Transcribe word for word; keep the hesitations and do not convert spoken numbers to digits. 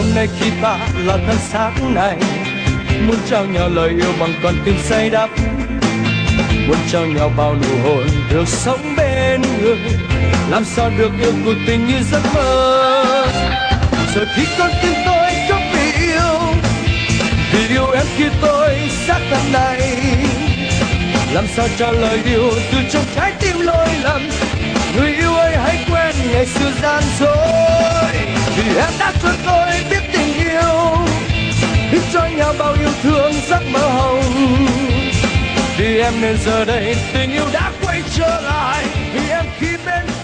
nay khi ta là thân xác này, muốn trao nhau lời yêu bằng con tim say đắm, muốn trao nhau bao nụ hôn được sống bên người. Làm sao được yêu cuộc tình như giấc mơ, giờ khi con tim tôi khóc vì yêu, vì yêu em khi tôi xác thân này. Làm sao trả lời yêu từ trong trái tim lỗi lầm, người yêu ơi hãy quên ngày xưa gian dối. Vì em đã cho tôi biết tình yêu, biết cho nhau bao yêu thương giấc mơ hồng. Vì em nên giờ đây tình yêu đã quay trở lại, vì em khi bên